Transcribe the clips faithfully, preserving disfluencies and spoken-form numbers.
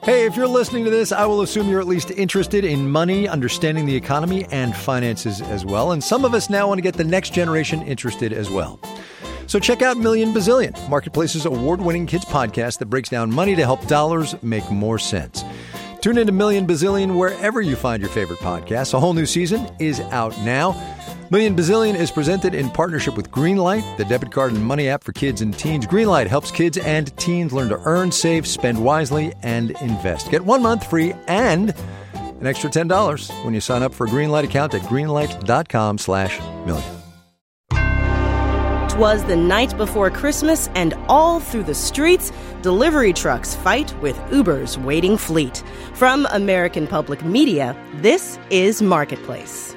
Hey, if you're listening to this, I will assume you're at least interested in money, understanding the economy, and finances as well. And some of us now want to get the next generation interested as well. So check out Million Bazillion, Marketplace's award-winning kids podcast that breaks down money to help dollars make more sense. Tune into Million Bazillion wherever you find your favorite podcasts. A whole new season is out now. Million Bazillion is presented in partnership with Greenlight, the debit card and money app for kids and teens. Greenlight helps kids and teens learn to earn, save, spend wisely, and invest. Get one month free and an extra ten dollars when you sign up for a Greenlight account at greenlight.com slash million. 'Twas the night before Christmas, and all through the streets, delivery trucks fight with Uber's waiting fleet. From American Public Media, this is Marketplace.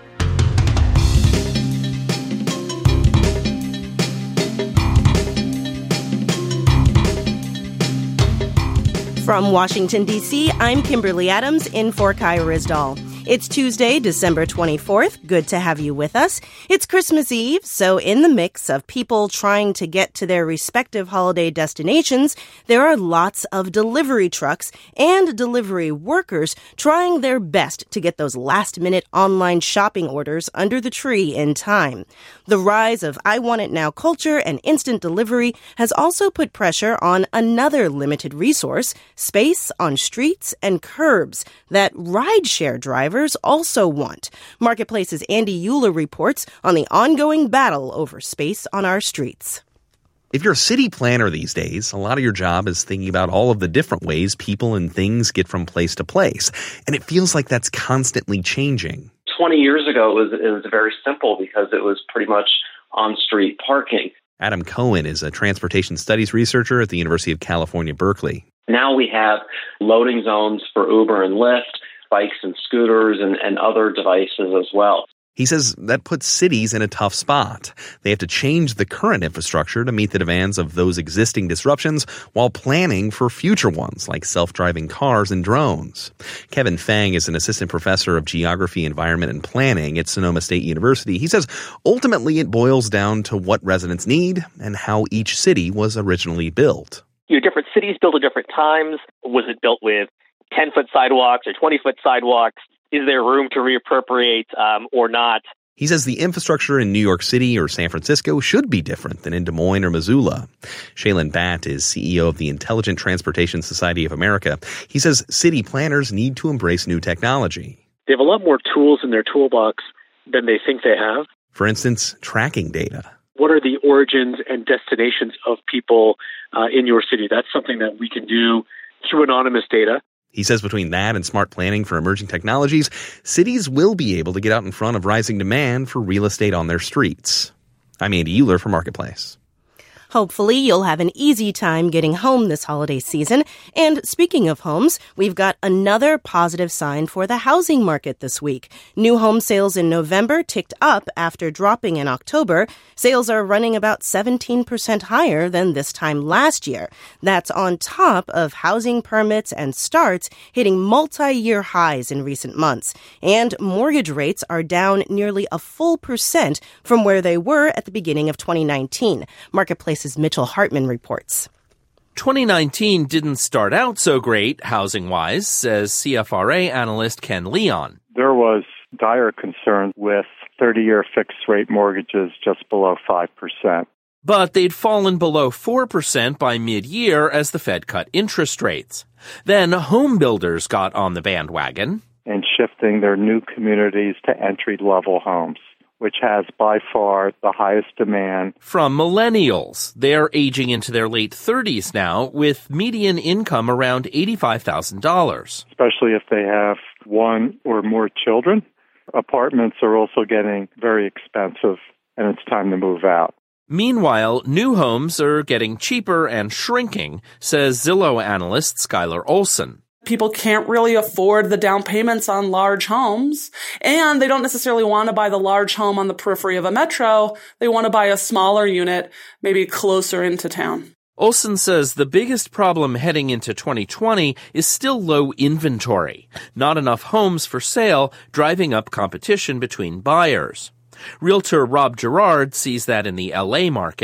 From Washington, D C, I'm Kimberly Adams in for Kai Ryssdal. It's Tuesday, December twenty-fourth. Good to have you with us. It's Christmas Eve, so in the mix of people trying to get to their respective holiday destinations, there are lots of delivery trucks and delivery workers trying their best to get those last-minute online shopping orders under the tree in time. The rise of I Want It Now culture and instant delivery has also put pressure on another limited resource, space on streets and curbs, that rideshare drivers also want. Marketplace's Andy Euler reports on the ongoing battle over space on our streets. If you're a city planner these days, a lot of your job is thinking about all of the different ways people and things get from place to place. And it feels like that's constantly changing. twenty years ago, it was, it was very simple because it was pretty much on-street parking. Adam Cohen is a transportation studies researcher at the University of California, Berkeley. Now we have loading zones for Uber and Lyft, bikes and scooters, and, and other devices as well. He says that puts cities in a tough spot. They have to change the current infrastructure to meet the demands of those existing disruptions while planning for future ones like self-driving cars and drones. Kevin Fang is an assistant professor of geography, environment, and planning at Sonoma State University. He says ultimately it boils down to what residents need and how each city was originally built. Your different cities built at different times. Was it built with ten-foot sidewalks or twenty-foot sidewalks? Is there room to reappropriate um, or not? He says the infrastructure in New York City or San Francisco should be different than in Des Moines or Missoula. Shaylin Batt is C E O of the Intelligent Transportation Society of America. He says city planners need to embrace new technology. They have a lot more tools in their toolbox than they think they have. For instance, tracking data. What are the origins and destinations of people uh, in your city? That's something that we can do through anonymous data. He says between that and smart planning for emerging technologies, cities will be able to get out in front of rising demand for real estate on their streets. I'm Andy Euler for Marketplace. Hopefully, you'll have an easy time getting home this holiday season. And speaking of homes, we've got another positive sign for the housing market this week. New home sales in November ticked up after dropping in October. Sales are running about seventeen percent higher than this time last year. That's on top of housing permits and starts hitting multi-year highs in recent months. And mortgage rates are down nearly a full percent from where they were at the beginning of twenty nineteen. Marketplace's Mitchell Hartman reports. twenty nineteen didn't start out so great housing-wise, says C F R A analyst Ken Leon. There was dire concern with thirty-year fixed-rate mortgages just below five percent. But they'd fallen below four percent by mid-year as the Fed cut interest rates. Then home builders got on the bandwagon. And shifting their new communities to entry-level homes, which has by far the highest demand. From millennials. They're aging into their late thirties now with median income around eighty-five thousand dollars. Especially if they have one or more children. Apartments are also getting very expensive, and it's time to move out. Meanwhile, new homes are getting cheaper and shrinking, says Zillow analyst Skylar Olson. People can't really afford the down payments on large homes, and they don't necessarily want to buy the large home on the periphery of a metro. They want to buy a smaller unit, maybe closer into town. Olson says the biggest problem heading into twenty twenty is still low inventory. Not enough homes for sale, driving up competition between buyers. Realtor Rob Gerard sees that in the L A market.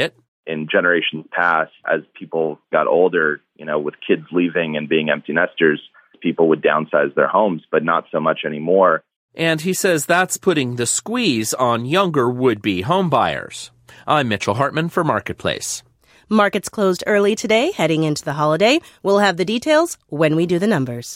in generations past, as people got older, you know, with kids leaving and being empty nesters, people would downsize their homes, but not so much anymore. And he says that's putting the squeeze on younger would-be homebuyers. I'm Mitchell Hartman for Marketplace. Markets closed early today, heading into the holiday. We'll have the details when we do the numbers.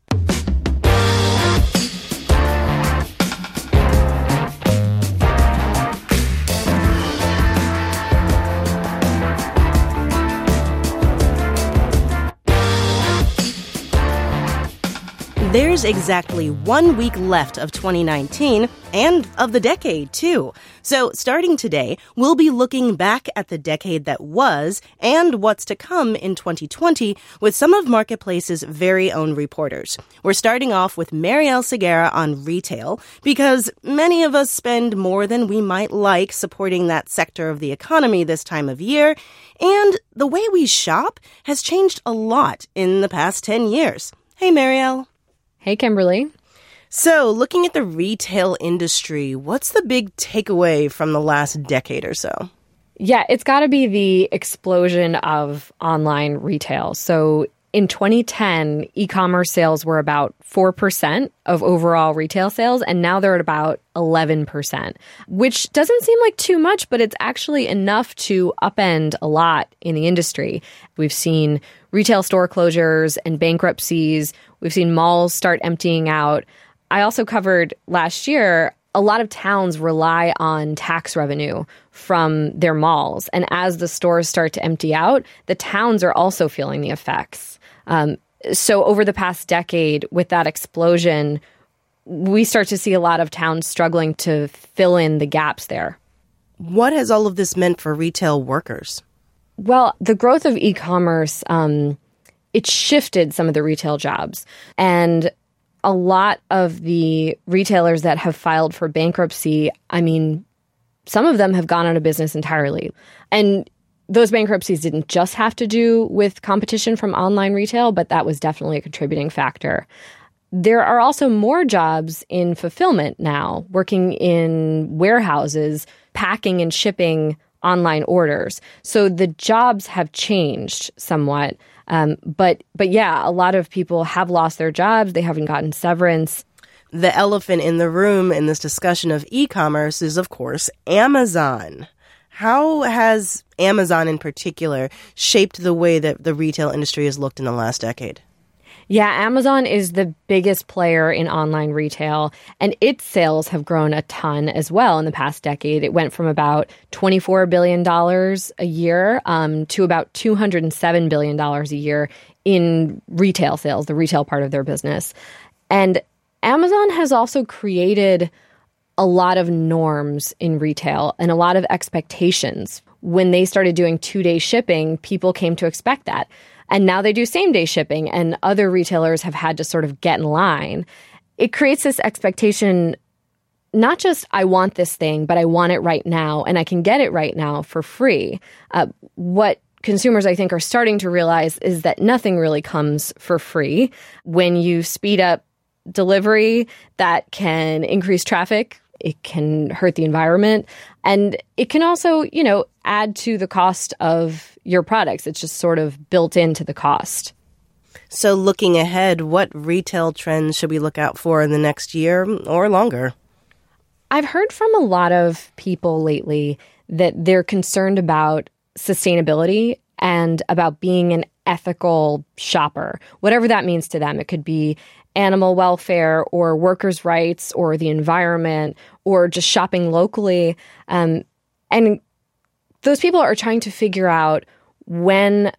There's exactly one week left of twenty nineteen and of the decade, too. So starting today, we'll be looking back at the decade that was and what's to come in twenty twenty with some of Marketplace's very own reporters. We're starting off with Marielle Segarra on retail because many of us spend more than we might like supporting that sector of the economy this time of year. And the way we shop has changed a lot in the past ten years. Hey, Marielle. Hey, Kimberly. So, looking at the retail industry, what's the big takeaway from the last decade or so? Yeah, it's got to be the explosion of online retail. So, in twenty ten, e-commerce sales were about four percent of overall retail sales, and now they're at about eleven percent, which doesn't seem like too much, but it's actually enough to upend a lot in the industry. We've seen retail store closures and bankruptcies. We've seen malls start emptying out. I also covered last year, a lot of towns rely on tax revenue from their malls. And as the stores start to empty out, the towns are also feeling the effects. Um, so over the past decade, with that explosion, we start to see a lot of towns struggling to fill in the gaps there. What has all of this meant for retail workers? Well, the growth of e-commerce, um, it shifted some of the retail jobs. And a lot of the retailers that have filed for bankruptcy, I mean, some of them have gone out of business entirely. And those bankruptcies didn't just have to do with competition from online retail, but that was definitely a contributing factor. There are also more jobs in fulfillment now, working in warehouses, packing and shipping online orders. So the jobs have changed somewhat. Um, but but yeah, a lot of people have lost their jobs. They haven't gotten severance. The elephant in the room in this discussion of e-commerce is, of course, Amazon. How has Amazon in particular shaped the way that the retail industry has looked in the last decade? Yeah, Amazon is the biggest player in online retail, and its sales have grown a ton as well in the past decade. It went from about twenty-four billion dollars a year um, to about two hundred seven billion dollars a year in retail sales, the retail part of their business. And Amazon has also created a lot of norms in retail and a lot of expectations. When they started doing two-day shipping, people came to expect that. And now they do same-day shipping, and other retailers have had to sort of get in line. It creates this expectation, not just I want this thing, but I want it right now, and I can get it right now for free. Uh, what consumers, I think, are starting to realize is that nothing really comes for free. When you speed up delivery, that can increase traffic. It can hurt the environment. And it can also, you know, add to the cost of your products. It's just sort of built into the cost. So looking ahead, what retail trends should we look out for in the next year or longer? I've heard from a lot of people lately that they're concerned about sustainability and about being an ethical shopper, whatever that means to them. It could be animal welfare or workers' rights or the environment or just shopping locally. Um, and those people are trying to figure out when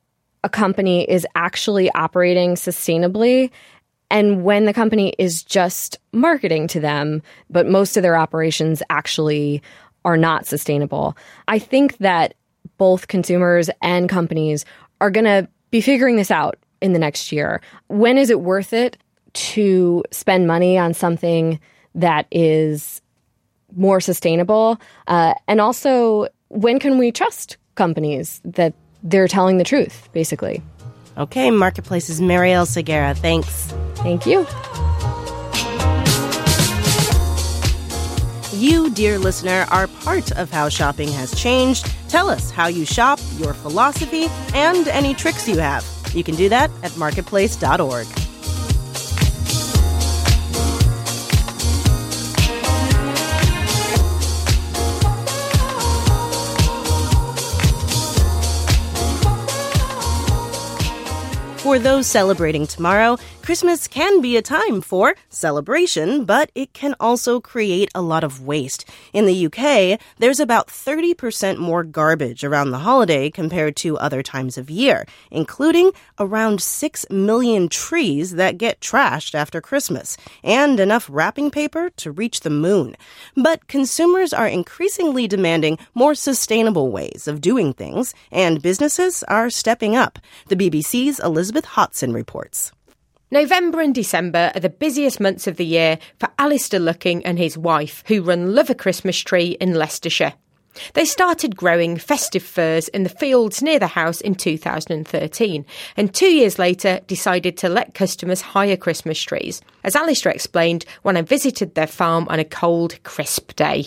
a company is actually operating sustainably and when the company is just marketing to them, but most of their operations actually are not sustainable. I think that both consumers and companies are going to be figuring this out in the next year. When is it worth it to spend money on something that is more sustainable? Uh, and also, when can we trust companies that they're telling the truth, basically? Okay, Marketplace's Marielle Segarra. Thanks. Thank you. You, dear listener, are part of how shopping has changed. Tell us how you shop, your philosophy, and any tricks you have. You can do that at marketplace dot org. For those celebrating tomorrow, Christmas can be a time for celebration, but it can also create a lot of waste. In the U K, there's about thirty percent more garbage around the holiday compared to other times of year, including around six million trees that get trashed after Christmas, and enough wrapping paper to reach the moon. But consumers are increasingly demanding more sustainable ways of doing things, and businesses are stepping up. The B B C's Elizabeth Hodson reports. November and December are the busiest months of the year for Alistair Lucking and his wife, who run Love a Christmas Tree in Leicestershire. They started growing festive firs in the fields near the house in two thousand thirteen, and two years later decided to let customers hire Christmas trees, as Alistair explained when I visited their farm on a cold, crisp day.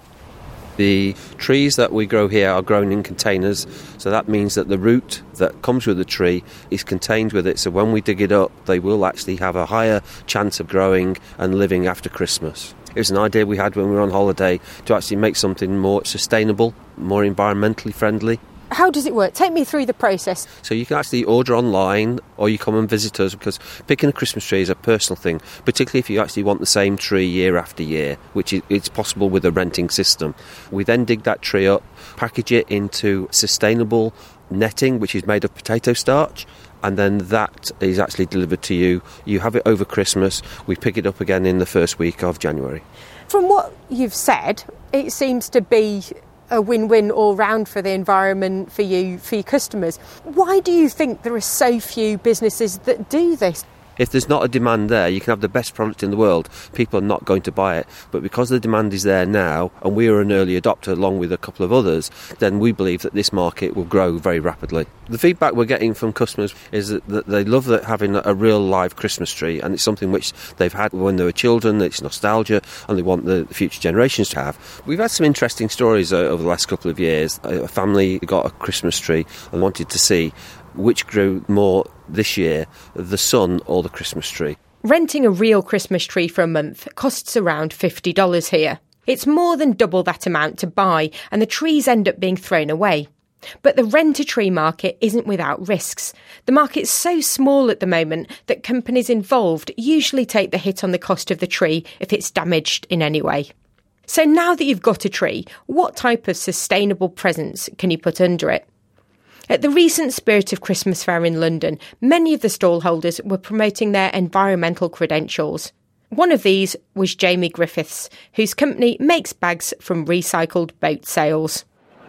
The trees that we grow here are grown in containers, so that means that the root that comes with the tree is contained with it, so when we dig it up, they will actually have a higher chance of growing and living after Christmas. It was an idea we had when we were on holiday to actually make something more sustainable, more environmentally friendly. How does it work? Take me through the process. So you can actually order online or you come and visit us, because picking a Christmas tree is a personal thing, particularly if you actually want the same tree year after year, which is it's possible with a renting system. We then dig that tree up, package it into sustainable netting, which is made of potato starch, and then that is actually delivered to you. You have it over Christmas. We pick it up again in the first week of January. From what you've said, it seems to be a win-win all round for the environment, for you, for your customers. Why do you think there are so few businesses that do this? If there's not a demand there, you can have the best product in the world, people are not going to buy it. But because the demand is there now, and we are an early adopter along with a couple of others, then we believe that this market will grow very rapidly. The feedback we're getting from customers is that, that they love that having a real live Christmas tree, and it's something which they've had when they were children, it's nostalgia, and they want the future generations to have. We've had some interesting stories uh, over the last couple of years. A family got a Christmas tree and wanted to see which grew more this year, the sun or the Christmas tree. Renting a real Christmas tree for a month costs around fifty dollars here. It's more than double that amount to buy, and the trees end up being thrown away. But the rent-a-tree market isn't without risks. The market's so small at the moment that companies involved usually take the hit on the cost of the tree if it's damaged in any way. So now that you've got a tree, what type of sustainable presents can you put under it? At the recent Spirit of Christmas fair in London, many of the stallholders were promoting their environmental credentials. One of these was Jamie Griffiths, whose company makes bags from recycled boat sails.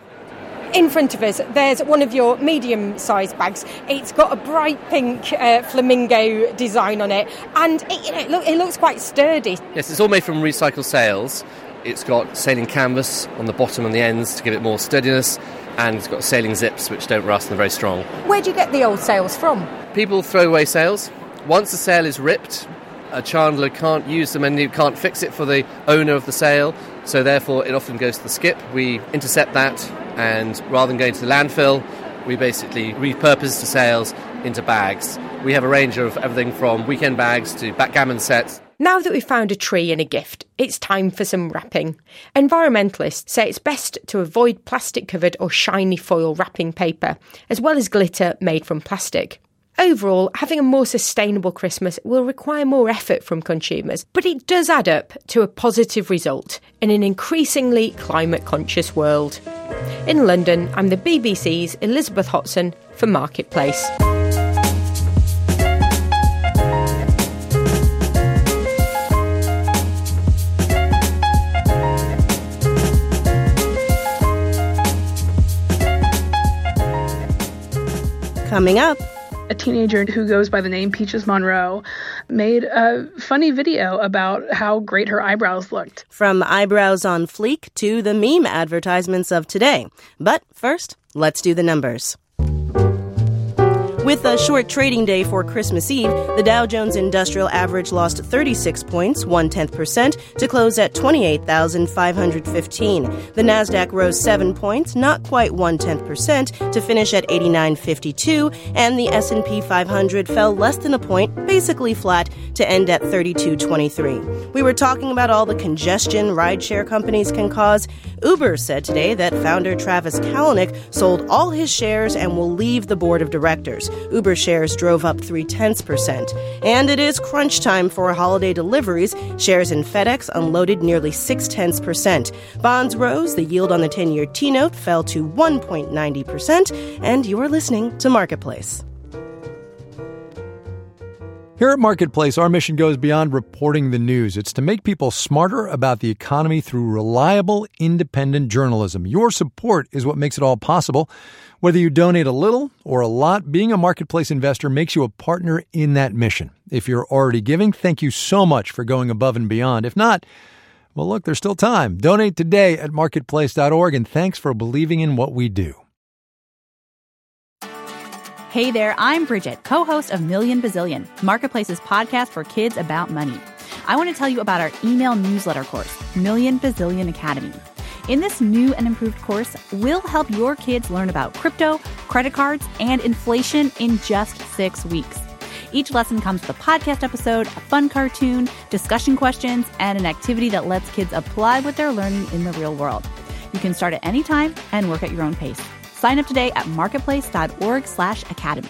In front of us, there's one of your medium-sized bags. It's got a bright pink uh, flamingo design on it, and it, you know, it, look, it looks quite sturdy. Yes, it's all made from recycled sails. It's got sailing canvas on the bottom and the ends to give it more sturdiness, and it's got sailing zips which don't rust and are very strong. Where do you get the old sails from? People throw away sails. Once the sail is ripped, a chandler can't use them and you can't fix it for the owner of the sail, so therefore it often goes to the skip. We intercept that, and rather than going to the landfill, we basically repurpose the sails into bags. We have a range of everything from weekend bags to backgammon sets. Now that we've found a tree and a gift, it's time for some wrapping. Environmentalists say it's best to avoid plastic-covered or shiny foil wrapping paper, as well as glitter made from plastic. Overall, having a more sustainable Christmas will require more effort from consumers, but it does add up to a positive result in an increasingly climate-conscious world. In London, I'm the B B C's Elizabeth Hodson for Marketplace. Coming up, a teenager who goes by the name Peaches Monroe made a funny video about how great her eyebrows looked. From eyebrows on fleek to the meme advertisements of today. But first, let's do the numbers. With a short trading day for Christmas Eve, the Dow Jones Industrial Average lost thirty-six points, one-tenth percent, to close at twenty-eight thousand five hundred fifteen. The Nasdaq rose seven points, not quite one-tenth percent, to finish at eighty-nine fifty-two, and the S and P five hundred fell less than a point, basically flat, to end at thirty-two twenty-three. We were talking about all the congestion rideshare companies can cause. Uber said today that founder Travis Kalanick sold all his shares and will leave the board of directors. Uber shares drove up three-tenths percent. And it is crunch time for holiday deliveries. Shares in FedEx unloaded nearly six-tenths percent. Bonds rose. The yield on the ten-year T-note fell to one point nine zero percent. And you are listening to Marketplace. Here at Marketplace, our mission goes beyond reporting the news. It's to make people smarter about the economy through reliable, independent journalism. Your support is what makes it all possible. Whether you donate a little or a lot, being a Marketplace investor makes you a partner in that mission. If you're already giving, thank you so much for going above and beyond. If not, well, look, there's still time. Donate today at marketplace dot org, and thanks for believing in what we do. Hey there, I'm Bridget, co-host of Million Bazillion, Marketplace's podcast for kids about money. I want to tell you about our email newsletter course, Million Bazillion Academy. In this new and improved course, we'll help your kids learn about crypto, credit cards, and inflation in just six weeks. Each lesson comes with a podcast episode, a fun cartoon, discussion questions, and an activity that lets kids apply what they're learning in the real world. You can start at any time and work at your own pace. Sign up today at marketplace dot org slash academy.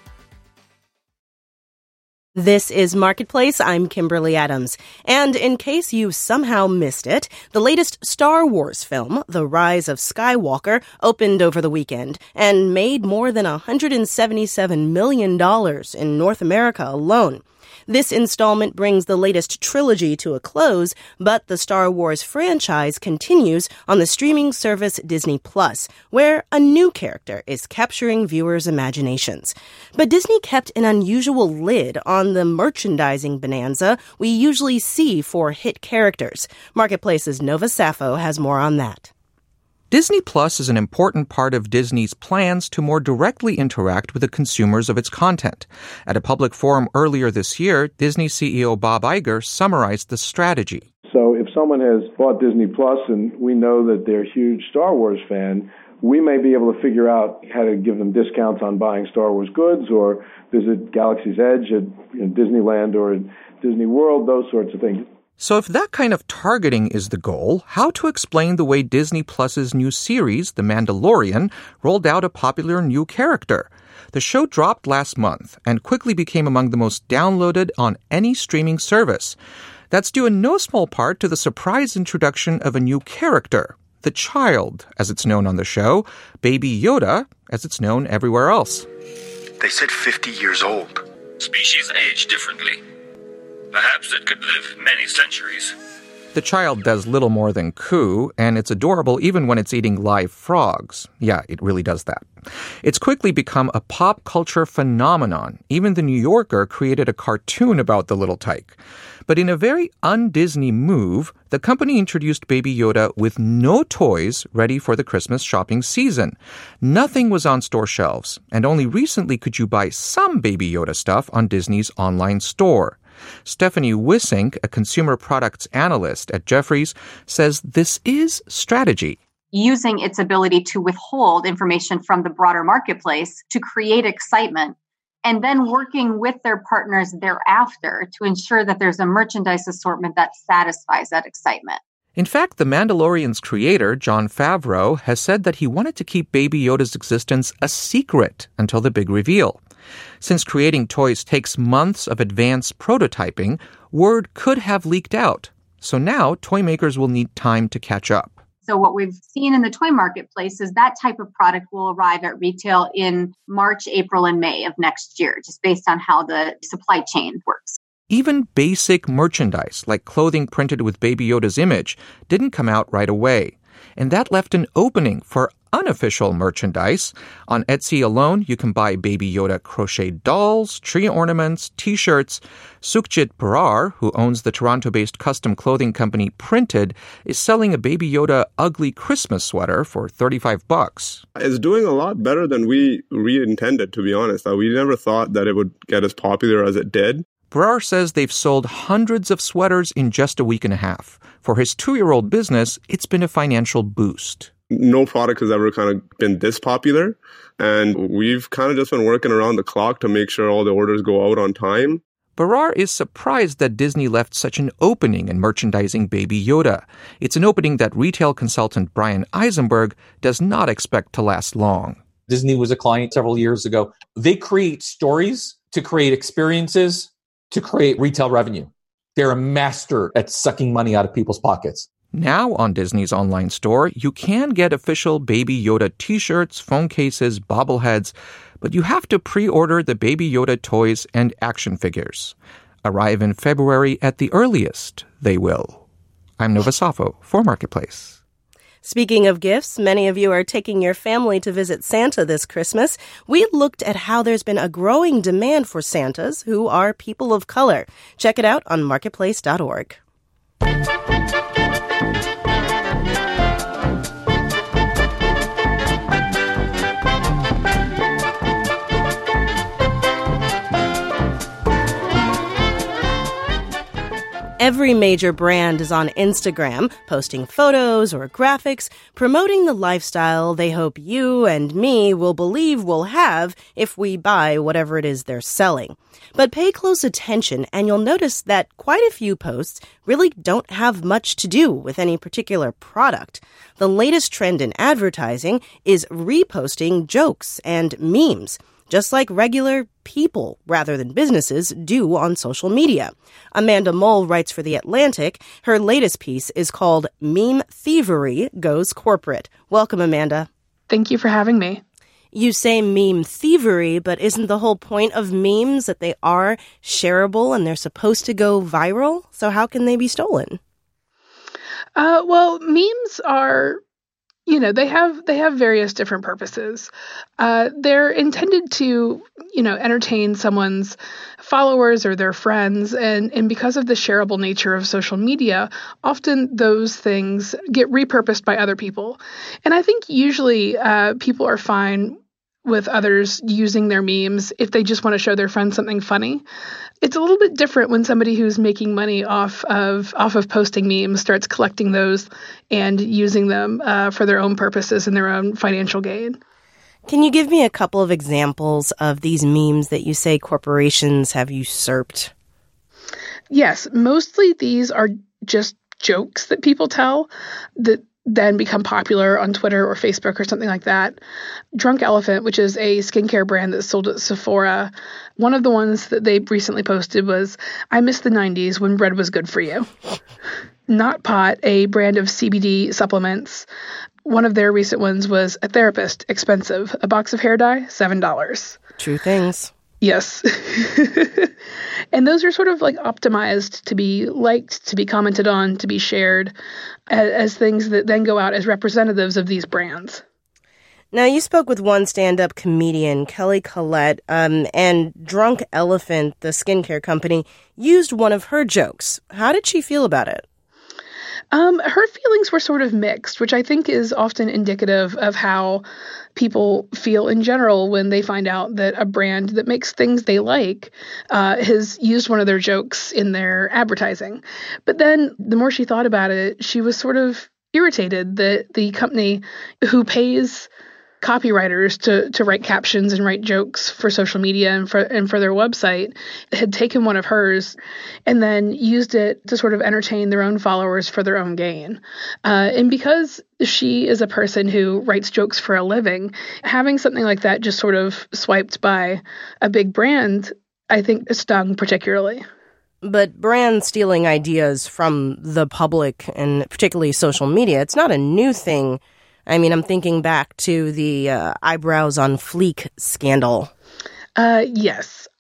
This is Marketplace. I'm Kimberly Adams. And in case you somehow missed it, the latest Star Wars film, The Rise of Skywalker, opened over the weekend and made more than one hundred seventy-seven million dollars in North America alone. This installment brings the latest trilogy to a close, but the Star Wars franchise continues on the streaming service Disney Plus, where a new character is capturing viewers' imaginations. But Disney kept an unusual lid on the merchandising bonanza we usually see for hit characters. Marketplace's Nova Sappho has more on that. Disney Plus is an important part of Disney's plans to more directly interact with the consumers of its content. At a public forum earlier this year, Disney C E O Bob Iger summarized the strategy. So if someone has bought Disney Plus and we know that they're a huge Star Wars fan, we may be able to figure out how to give them discounts on buying Star Wars goods or visit Galaxy's Edge at you know, Disneyland or at Disney World, those sorts of things. So if that kind of targeting is the goal, how to explain the way Disney Plus's new series, The Mandalorian, rolled out a popular new character? The show dropped last month and quickly became among the most downloaded on any streaming service. That's due in no small part to the surprise introduction of a new character, the child, as it's known on the show, Baby Yoda, as it's known everywhere else. They said fifty years old. Species age differently. Perhaps it could live many centuries. The child does little more than coo, and it's adorable even when it's eating live frogs. Yeah, it really does that. It's quickly become a pop culture phenomenon. Even The New Yorker created a cartoon about the little tyke. But in a very un-Disney move, the company introduced Baby Yoda with no toys ready for the Christmas shopping season. Nothing was on store shelves, and only recently could you buy some Baby Yoda stuff on Disney's online store. Stephanie Wissink, a consumer products analyst at Jefferies, says this is strategy. Using its ability to withhold information from the broader marketplace to create excitement, and then working with their partners thereafter to ensure that there's a merchandise assortment that satisfies that excitement. In fact, The Mandalorian's creator, Jon Favreau, has said that he wanted to keep Baby Yoda's existence a secret until the big reveal. Since creating toys takes months of advanced prototyping, word could have leaked out. So now toy makers will need time to catch up. So what we've seen in the toy marketplace is that type of product will arrive at retail in March, April, and May of next year, just based on how the supply chain works. Even basic merchandise, like clothing printed with Baby Yoda's image, didn't come out right away. And that left an opening for unofficial merchandise. On Etsy alone, you can buy Baby Yoda crochet dolls, tree ornaments, t-shirts. Sukhjit Brar, who owns the Toronto-based custom clothing company Printed, is selling a Baby Yoda ugly Christmas sweater for thirty-five bucks. It's doing a lot better than we we intended, to be honest. We never thought that it would get as popular as it did. Brar says they've sold hundreds of sweaters in just a week and a half. For his two-year-old business, it's been a financial boost. No product has ever kind of been this popular, and we've kind of just been working around the clock to make sure all the orders go out on time. Brar is surprised that Disney left such an opening in merchandising Baby Yoda. It's an opening that retail consultant Brian Eisenberg does not expect to last long. Disney was a client several years ago. They create stories to create experiences to create retail revenue. They're a master at sucking money out of people's pockets. Now on Disney's online store, you can get official Baby Yoda t-shirts, phone cases, bobbleheads, but you have to pre-order the Baby Yoda toys and action figures. Arrive in February at the earliest, they will. I'm Nova Safo for Marketplace. Speaking of gifts, many of you are taking your family to visit Santa this Christmas. We looked at how there's been a growing demand for Santas who are people of color. Check it out on marketplace dot org. Every major brand is on Instagram, posting photos or graphics, promoting the lifestyle they hope you and me will believe we'll have if we buy whatever it is they're selling. But pay close attention and you'll notice that quite a few posts really don't have much to do with any particular product. The latest trend in advertising is reposting jokes and memes, just like regular people, rather than businesses, do on social media. Amanda Mole writes for The Atlantic. Her latest piece is called Meme Thievery Goes Corporate. Welcome, Amanda. Thank you for having me. You say meme thievery, but isn't the whole point of memes that they are shareable and they're supposed to go viral? So how can they be stolen? Uh, well, memes are... You know, they have they have various different purposes. Uh, they're intended to, you know, entertain someone's followers or their friends. And, and because of the shareable nature of social media, often those things get repurposed by other people. And I think usually uh, people are fine with others using their memes if they just want to show their friends something funny. It's a little bit different when somebody who's making money off of off of posting memes starts collecting those and using them uh, for their own purposes and their own financial gain. Can you give me a couple of examples of these memes that you say corporations have usurped? Yes, mostly these are just jokes that people tell that then become popular on Twitter or Facebook or something like that. Drunk Elephant, which is a skincare brand that's sold at Sephora, one of the ones that they recently posted was, "I miss the nineties when bread was good for you." Not Pot, a brand of C B D supplements, one of their recent ones was, "A therapist, expensive. A box of hair dye, seven dollars. True things. Yes. And those are sort of like optimized to be liked, to be commented on, to be shared as, as things that then go out as representatives of these brands. Now, you spoke with one stand-up comedian, Kelly Collette, um, and Drunk Elephant, the skincare company, used one of her jokes. How did she feel about it? Um, her feelings were sort of mixed, which I think is often indicative of how people feel in general when they find out that a brand that makes things they like uh, has used one of their jokes in their advertising. But then the more she thought about it, she was sort of irritated that the company who pays copywriters to to write captions and write jokes for social media and for and for their website had taken one of hers and then used it to sort of entertain their own followers for their own gain. Uh, and because she is a person who writes jokes for a living, having something like that just sort of swiped by a big brand, I think stung particularly. But brands stealing ideas from the public and particularly social media, it's not a new thing. I mean, I'm thinking back to the uh, eyebrows on fleek scandal. Uh, yes.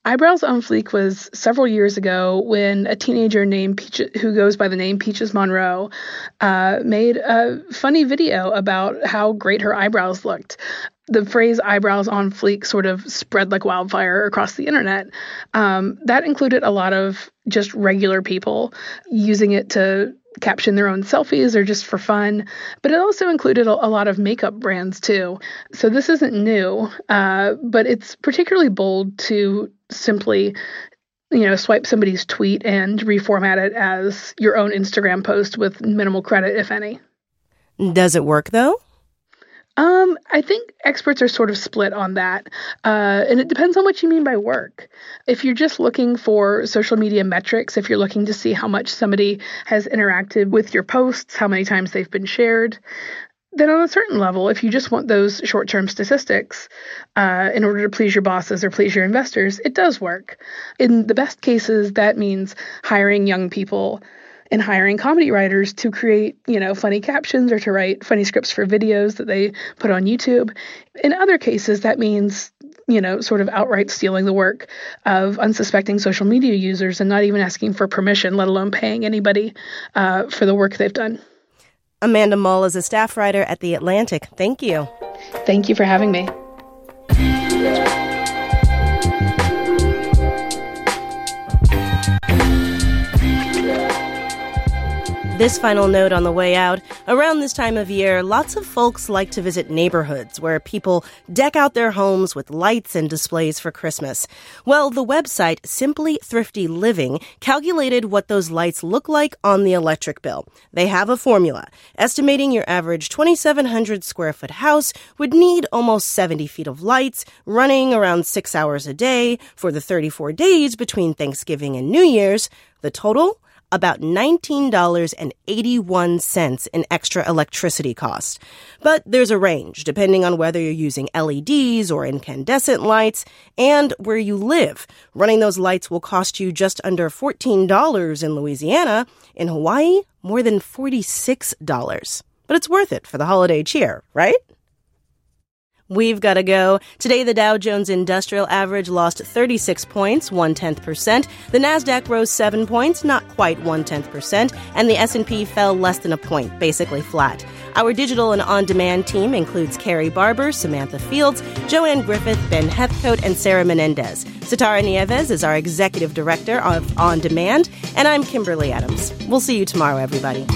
Eyebrows on Fleek was several years ago when a teenager named Peach, who goes by the name Peaches Monroe, uh, made a funny video about how great her eyebrows looked. The phrase eyebrows on fleek sort of spread like wildfire across the internet. Um, that included a lot of just regular people using it to caption their own selfies or just for fun. But it also included a, a lot of makeup brands too. So this isn't new, uh, but it's particularly bold to simply, you know, swipe somebody's tweet and reformat it as your own Instagram post with minimal credit, if any. Does it work though? Um, I think experts are sort of split on that, uh, and it depends on what you mean by work. If you're just looking for social media metrics, if you're looking to see how much somebody has interacted with your posts, how many times they've been shared, then on a certain level, if you just want those short-term statistics uh, in order to please your bosses or please your investors, it does work. In the best cases, that means hiring young people and hiring comedy writers to create, you know, funny captions or to write funny scripts for videos that they put on YouTube. In other cases, that means, you know, sort of outright stealing the work of unsuspecting social media users and not even asking for permission, let alone paying anybody uh, for the work they've done. Amanda Mull is a staff writer at The Atlantic. Thank you. Thank you for having me. This final note on the way out. Around this time of year, lots of folks like to visit neighborhoods where people deck out their homes with lights and displays for Christmas. Well, the website Simply Thrifty Living calculated what those lights look like on the electric bill. They have a formula, estimating your average twenty-seven hundred square foot house would need almost seventy feet of lights, running around six hours a day for the thirty-four days between Thanksgiving and New Year's. The total? About nineteen dollars and eighty-one cents in extra electricity cost. But there's a range, depending on whether you're using L E Ds or incandescent lights, and where you live. Running those lights will cost you just under fourteen dollars in Louisiana. In Hawaii, more than forty-six dollars. But it's worth it for the holiday cheer, right? We've got to go. Today, the Dow Jones Industrial Average lost thirty-six points, one-tenth percent. The Nasdaq rose seven points, not quite one-tenth percent. And the S and P fell less than a point, basically flat. Our digital and on-demand team includes Carrie Barber, Samantha Fields, Joanne Griffith, Ben Heathcote, and Sarah Menendez. Sitara Nieves is our executive director of On Demand. And I'm Kimberly Adams. We'll see you tomorrow, everybody.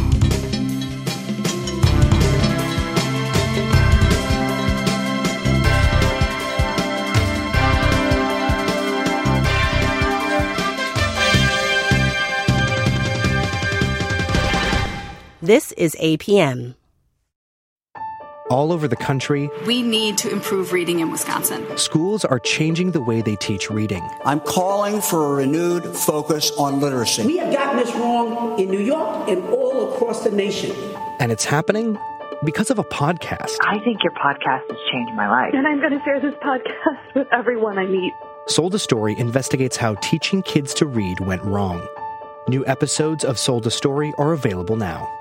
This is A P M. All over the country, we need to improve reading in Wisconsin. Schools are changing the way they teach reading. I'm calling for a renewed focus on literacy. We have gotten this wrong in New York and all across the nation. And it's happening because of a podcast. I think your podcast has changed my life. And I'm going to share this podcast with everyone I meet. Sold a Story investigates how teaching kids to read went wrong. New episodes of Sold a Story are available now.